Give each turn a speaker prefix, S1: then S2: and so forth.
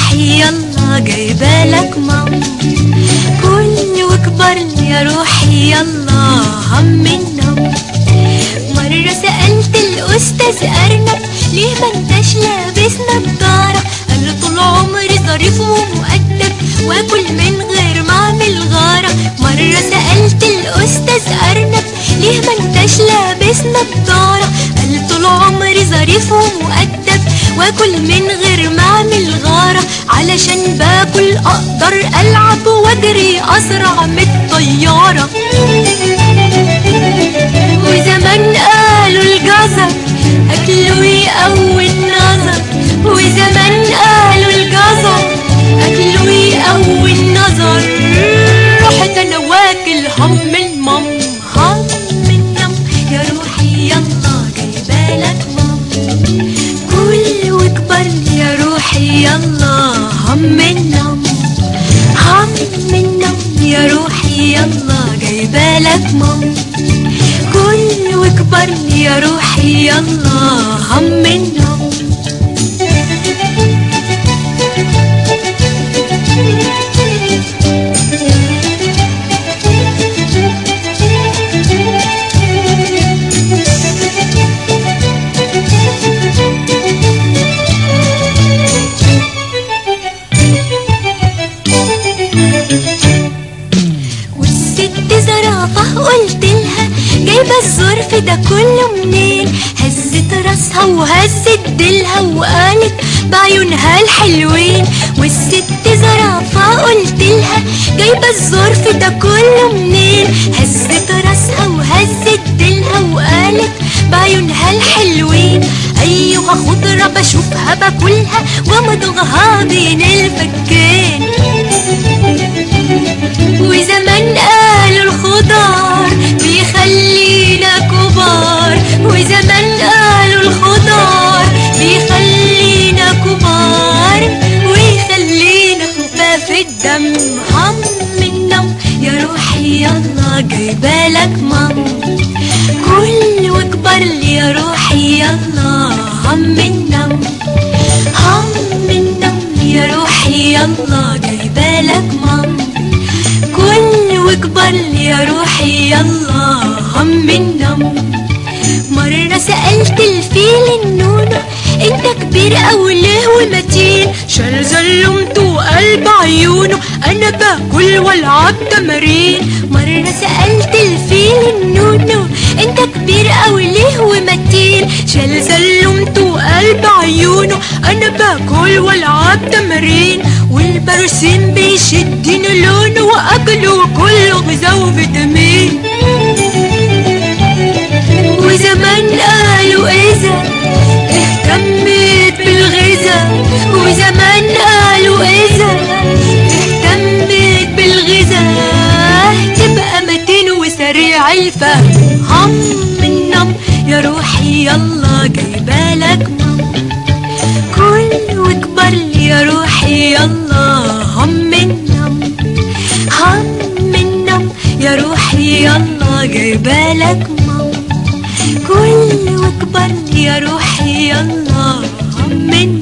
S1: روحي يلا جايبالك مام. كل وكبر يا روحي يلا هم النوم. مرة سألت الأستاذ أرنب ليه ما انتش لابس نضارة؟ قال له طول عمري ظريف ومؤدب واكل من غير ما اعمل غارة. مرة سألت الأستاذ أرنب ليه ما انتش لابس نضارة؟ قال له طول عمري ظريف ومؤدب واكل من غير ما اعمل غارة. علشان باكل اقدر العب واجري اسرع من الطيارة. وزمان قالوا الجزر اكله يقوي النظر. وزمان قالوا الجزر اكله يقوي النظر. رحت انا واكل هم المام. هم النم يا روحي يلا جايبالك مام. كل وكبر يا روحي يلا هم النم. هم النم يا روحي يلا جايبالك مام. كل وكبر يا روحي يلا هم النم. قلت لها جايبه الظرف ده كله منين؟ هزت راسها وهزت ديلها وقالت بعيونها الحلوين. والست زرافه قلت لها جايبه الظرف ده كله منين؟ هزت راسها وهزت ديلها وقالت بعيونها الحلوين. ايوه خضره بشوفها باكلها ومضغها بين الفكين. وزمان قالوا الخضار بيخلينا كبار. وزمان قالوا الخضار بيخلينا كبار ويخلينا خفاف الدم. هم النم يا روحي يلا جايبالك مام. كل وكبر يا روحي يلا هم النم. هم النم يا روحي يلا جايبالك مام. كل وكبر يا روحي يلا هم النم. مرة سألت الفيل النونو انت كبير او ليه ومتين؟ شال زلمته وقلب عيونه انا باكل والعب تمارين. مرة سألت الفيل النونو انت كبير او ليه ومتين؟ شال زلمته وقلب عيونه انا باكل والعب تمارين. والبرسيم بيشدني لونه واكله كله غذا وفيتامين. وزمان قالوا اذا اهتميت بالغذا. وزمان قالوا اذا اهتميت بالغذا تبقى متين وسريع الفهم. هم النم يا روحي يلا جايبالك مام. كل وكبر يا روحي يلا هم النم. هم النم يا روحي يلا جايبالك مام. كل وكبر يا روحي يلا هم النم.